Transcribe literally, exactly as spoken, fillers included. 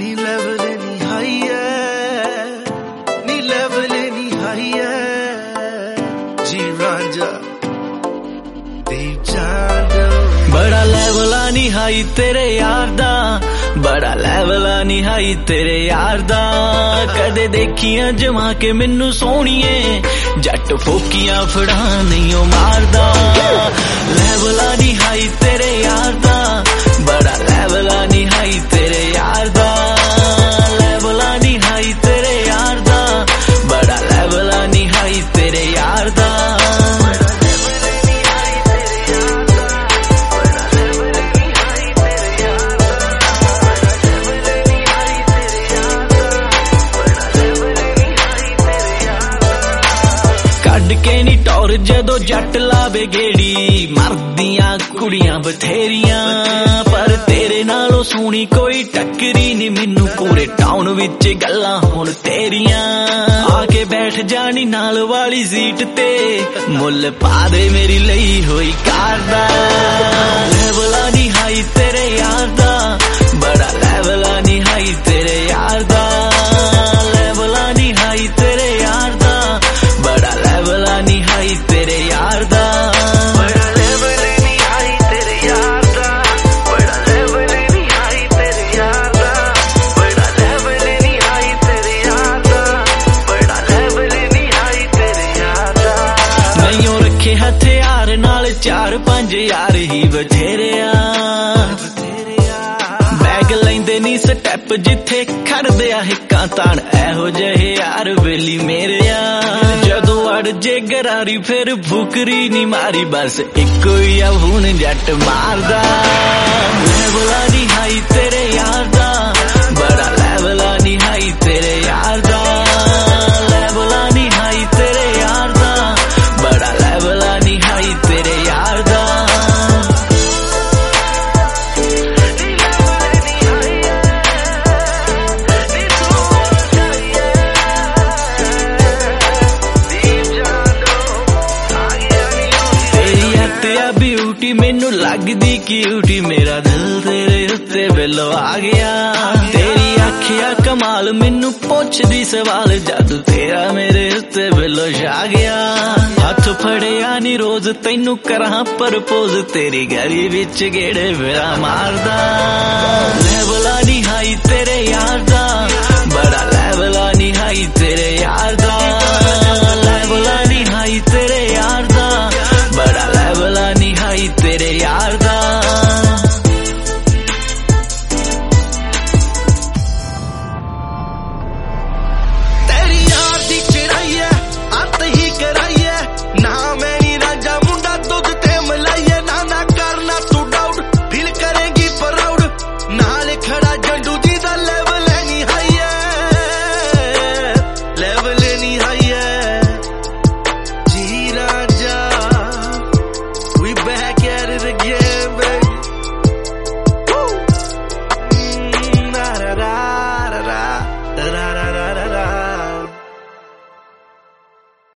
ਨੀ ਲੈਵਲ ਨੀ ਹਾਈ ਐ, ਨੀ ਲੈਵਲ ਨੀ ਹਾਈ ਐ, ਜੀ ਰਾਂਝਾ ਦੀ ਜਾਨ। ਬੜਾ ਲੈਵਲ ਨੀ ਹਾਈ ਤੇਰੇ ਯਾਰ ਦਾ, ਬੜਾ ਲੈਵਲ ਨੀ ਹਾਈ ਤੇਰੇ ਯਾਰ ਦਾ। ਕਦੇ ਦੇਖੀਆਂ ਜਮਾ ਕੇ ਮੈਨੂੰ ਸੋਹਣੀਏ, ਜੱਟ ਫੋਕੀਆਂ ਫੜਾ ਨਹੀਂ ਉਹ ਮਾਰਦਾ। ਲੈਵਲ ਨੀ ਹਾਈ ਤੇਰੇ ਯਾਰ ਦਾ, ਬੜਾ ਲੈਵਲ ਨੀ ਹਾਈ ਤੇਰੇ ਯਾਰ ਦਾ। ਲੈਵਲ ਨੀ ਹਾਈ ਤੇਰੇ ਯਾਰ ਦਾ, ਬੜਾ ਲੈਵਲ ਨੀ ਹਾਈ ਤੇਰੇ ਯਾਰ ਦਾ। ਕੱਢ ਕੇ ਨੀ ਟੌਰ ਜਦੋਂ ਜੱਟ ਲਾਵੇ ਗੇੜੀ, ਮਰਦੀਆਂ ਕੁੜੀਆਂ ਬਥੇਰੀਆਂ, ਪਰ ਤੇਰੇ ਨਾਲੋਂ ਸੋਹਣੀ ਕੋਈ ਟੱਕਰੀ ਨੀ ਮੈਨੂੰ ਪੂਰੇ ਟਾਊਨ ਵਿੱਚ ਗੱਲਾਂ ਹੁਣ ਤੇਰੀਆਂ। ਆ ਕੇ ਬੈਠ ਜਾਣੀ ਨਾਲ ਵਾਲੀ ਸੀਟ ਤੇ, ਮੁੱਲ ਪਾ ਦੇ ਮੇਰੀ ਲਈ ਹੋਈ ਕਾਰ ਦਾ। ਲੈਵਲ ਨੀ ਹਾਈ ਤੇਰੇ ਯਾਰ ਦਾ, ਬੜਾ ਲੈਵਲ ਨੀ ਹਾਈ ਤੇਰੇ ਯਾਰ ਦਾ। ਲੈਵਲ ਨੀ ਹਾਈ ਤੇਰੇ ਯਾਰ ਦਾ, ਬੜਾ ਲੈਵਲ ਨੀ ਹਾਈ ਤੇਰੇ ਯਾਰ ਦਾ। ਬੜਾ ਲੈਵਲ ਨੀ ਹਾਈ ਤੇਰੇ ਯਾਰ ਦਾ, ਬੜਾ ਲੈਵਲ ਨੀ ਹਾਈ ਤੇਰੇ ਯਾਰ ਦਾ। ਬੜਾ ਲੈਵਲ ਨੀ ਹਾਈ ਤੇਰੇ ਯਾਰ ਦਾ, ਬੜਾ ਲੈਵਲ ਨੀ ਹਾਈ ਤੇਰੇ ਯਾਰ ਦਾ। ਨਹੀਂਓ ਰੱਖੇ ਹਥਿਆਰ ਨਾਲ ਚਾਰ ਪੰਜ ਯਾਰ ਹੀ ਬਥੇਰਿਆ, ਬੈਗ ਲੈਂਦੇ ਨੀ ਸਟੈਪ ਜਿੱਥੇ ਖੜਦੇ ਆ ਹਿੱਕਾਂ ਤਾਣ, ਇਹੋ ਜਿਹੇ ਯਾਰ ਵੇਲੀ ਮੇਰਿਆ। ਜਦੋਂ ਅੜ ਜੇ ਗਰਾਰੀ ਫਿਰ ਫੁਕਰੀ ਨੀ ਮਾਰੀ, ਬਸ ਇੱਕੋ ਹੀ ਆ ਹੁਣ ਜੱਟ ਮਾਰਦਾ। ਲੈਵਲ ਨੀ ਹਾਈ ਤੇਰੇ ਯਾਰ ਦਾ, ਬੜਾ ਲੈਵਲ ਨੀ ਹਾਈ ਤੇਰੇ ਯਾਰ ਦਾ। ਲੈਵਲ ਨੀ ਹਾਈ ਤੇਰੇ ਯਾਰ ਦਾ, ਬੜਾ ਲੈਵਲ ਨੀ ਹਾਈ ਤੇਰੇ ਯਾਰ ਦਾ। ਬਿਊਟੀ ਮੈਨੂੰ ਲੱਗਦੀ ਕਿਊਟੀ, ਮੇਰਾ ਦਿਲ ਤੇਰੇ ਉੱਤੇ ਵੇਲੋ ਆ ਗਿਆ। ਤੇਰੀ ਆਖਿਆ ਕਮਾਲ ਮੈਨੂੰ ਪੁੱਛਦੀ ਸਵਾਲ, ਜਦ ਤੇਰਾ ਮੇਰੇ ਉੱਤੇ ਵੇਲੋ ਛਾ ਗਿਆ। ਹੱਥ ਫੜਿਆ ਨੀ ਰੋਜ਼ ਤੈਨੂੰ ਕਰਾਂ ਪ੍ਰਪੋਜ਼, ਤੇਰੀ ਗਲੀ ਵਿੱਚ ਗੇੜੇ ਫੇਰਾ ਮਾਰਦਾ।